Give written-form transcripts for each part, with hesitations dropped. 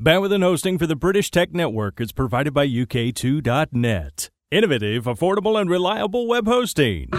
bandwidth and hosting for the British Tech Network is provided by UK2.net. Innovative, affordable, and reliable web hosting.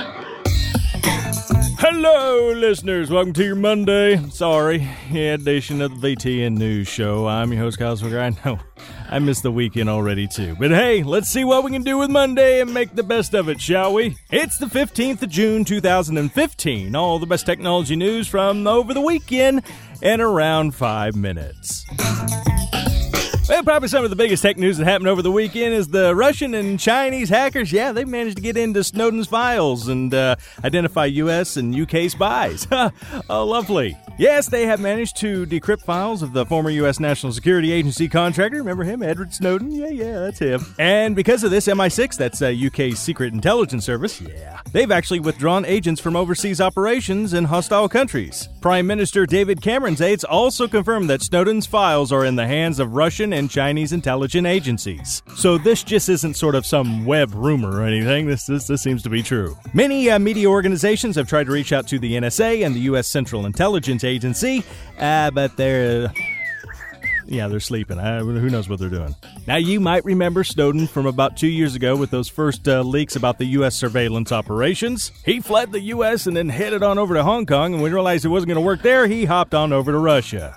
Hello, listeners. Welcome to your Monday. Sorry, edition of the VTN News Show. I'm your host, Kyle Swigger. I know I missed the weekend already, too. But hey, let's see what we can do with Monday and make the best of it, shall we? It's the 15th of June, 2015. All the best technology news from over the weekend in around 5 minutes. Well, probably some of the biggest tech news that happened over the weekend is the Russian and Chinese hackers. Yeah, they managed to get into Snowden's files and identify U.S. and U.K. spies. Oh, lovely. Yes, they have managed to decrypt files of the former U.S. National Security Agency contractor. Remember him, Edward Snowden? Yeah, that's him. And because of this, MI6, that's UK's secret intelligence service, they've actually withdrawn agents from overseas operations in hostile countries. Prime Minister David Cameron's aides also confirmed that Snowden's files are in the hands of Russian and Chinese intelligence agencies. So this just isn't sort of some web rumor or anything. This seems to be true. Many media organizations have tried to reach out to the NSA and the U.S. Central Intelligence Agency, but they're sleeping. Who knows what they're doing. Now, you might remember Snowden from about 2 years ago with those first leaks about the U.S. surveillance operations. He fled the U.S. and then headed on over to Hong Kong, and when he realized it wasn't going to work there, he hopped on over to Russia.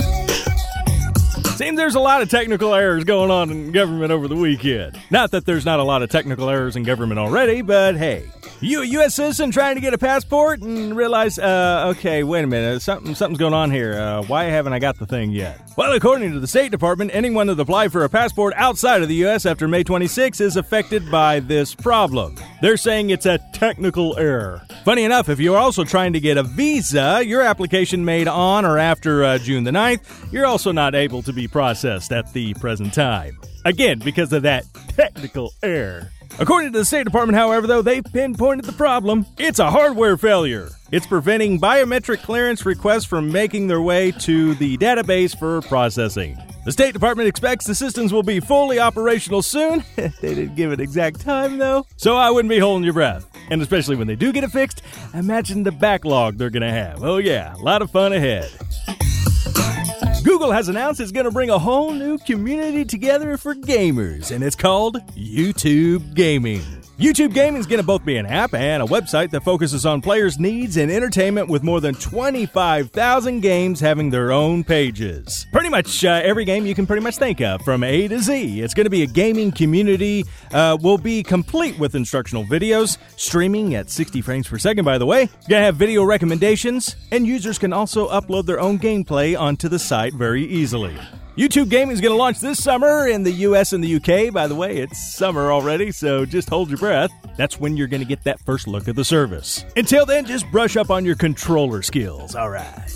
Seems there's a lot of technical errors going on in government over the weekend. Not that there's not a lot of technical errors in government already, but hey. You a U.S. citizen trying to get a passport and realize, okay, wait a minute, something's going on here. Why haven't I got the thing yet? Well, according to the State Department, anyone that applied for a passport outside of the U.S. after May 26 is affected by this problem. They're saying it's a technical error. Funny enough, if you're also trying to get a visa, your application made on or after June the 9th, you're also not able to be processed at the present time. Again, because of that technical error. According to the State Department, however, though, they've pinpointed the problem. It's a hardware failure. It's preventing biometric clearance requests from making their way to the database for processing. The State Department expects the systems will be fully operational soon. They didn't give an exact time, though. So I wouldn't be holding your breath. And especially when they do get it fixed, imagine the backlog they're going to have. Oh yeah, a lot of fun ahead. Google has announced it's going to bring a whole new community together for gamers, and it's called YouTube Gaming. YouTube Gaming is going to both be an app and a website that focuses on players' needs and entertainment with more than 25,000 games having their own pages. Pretty much every game you can pretty much think of from A to Z. It's going to be a gaming community, will be complete with instructional videos, streaming at 60 frames per second, by the way. You're going to have video recommendations, and users can also upload their own gameplay onto the site very easily. YouTube Gaming is going to launch this summer in the US and the UK. By the way, it's summer already, so just hold your breath. That's when you're going to get that first look at the service. Until then, just brush up on your controller skills, all right.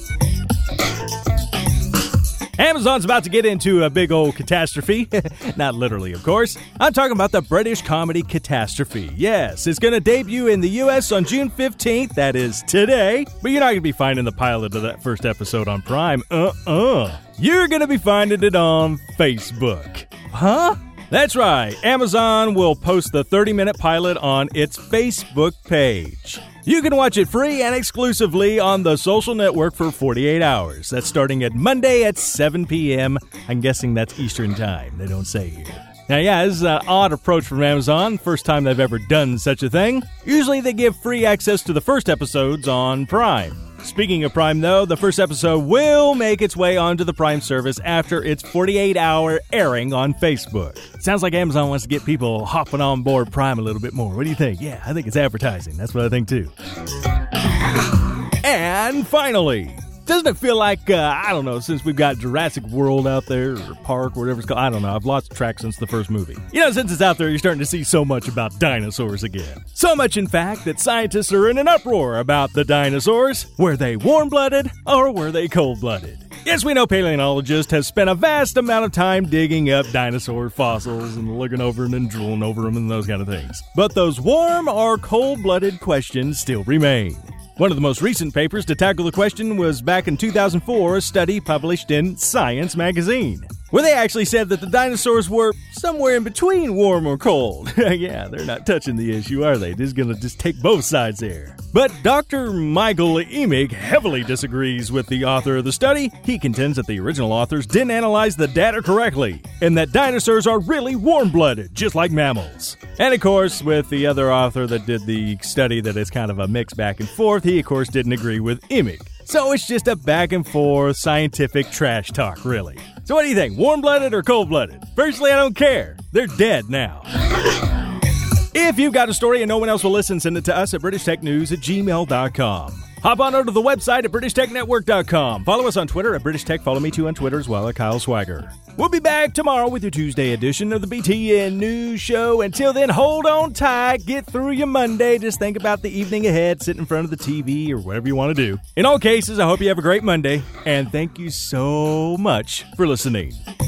Amazon's about to get into a big old catastrophe. Not literally, of course. I'm talking about the British comedy Catastrophe. Yes, it's going to debut in the U.S. on June 15th. That is today. But you're not going to be finding the pilot of that first episode on Prime. You're going to be finding it on Facebook. Huh? That's right. Amazon will post the 30-minute pilot on its Facebook page. You can watch it free and exclusively on the social network for 48 hours. That's starting at Monday at 7 p.m. I'm guessing that's Eastern Time. They don't say here. Now, this is an odd approach from Amazon. First time they've ever done such a thing. Usually they give free access to the first episodes on Prime. Speaking of Prime, though, the first episode will make its way onto the Prime service after its 48-hour airing on Facebook. Sounds like Amazon wants to get people hopping on board Prime a little bit more. What do you think? Yeah, I think it's advertising. That's what I think, too. And finally, doesn't it feel like, since we've got Jurassic World out there, or Park, or whatever it's called, I don't know, I've lost track since the first movie. Since it's out there, you're starting to see so much about dinosaurs again. So much, in fact, that scientists are in an uproar about the dinosaurs. Were they warm-blooded, or were they cold-blooded? Yes, we know paleontologists have spent a vast amount of time digging up dinosaur fossils and looking over them and drooling over them and those kind of things. But those warm or cold-blooded questions still remain. One of the most recent papers to tackle the question was back in 2004, a study published in Science magazine. where they actually said that the dinosaurs were somewhere in between warm or cold. Yeah, they're not touching the issue, are they? They're going to just take both sides there. But Dr. Michael Emig heavily disagrees with the author of the study. He contends that the original authors didn't analyze the data correctly, and that dinosaurs are really warm-blooded, just like mammals. And of course, with the other author that did the study that is kind of a mix back and forth, he of course didn't agree with Emig. So it's just a back and forth scientific trash talk, really. So what do you think, warm-blooded or cold-blooded? Personally, I don't care. They're dead now. If you've got a story and no one else will listen, send it to us at BritishTechNews@gmail.com. Hop on over to the website at BritishTechNetwork.com. Follow us on Twitter at British Tech. Follow me too on Twitter as well at Kyle Swagger. We'll be back tomorrow with your Tuesday edition of the BTN News Show. Until then, hold on tight. Get through your Monday. Just think about the evening ahead. Sit in front of the TV or whatever you want to do. In all cases, I hope you have a great Monday. And thank you so much for listening.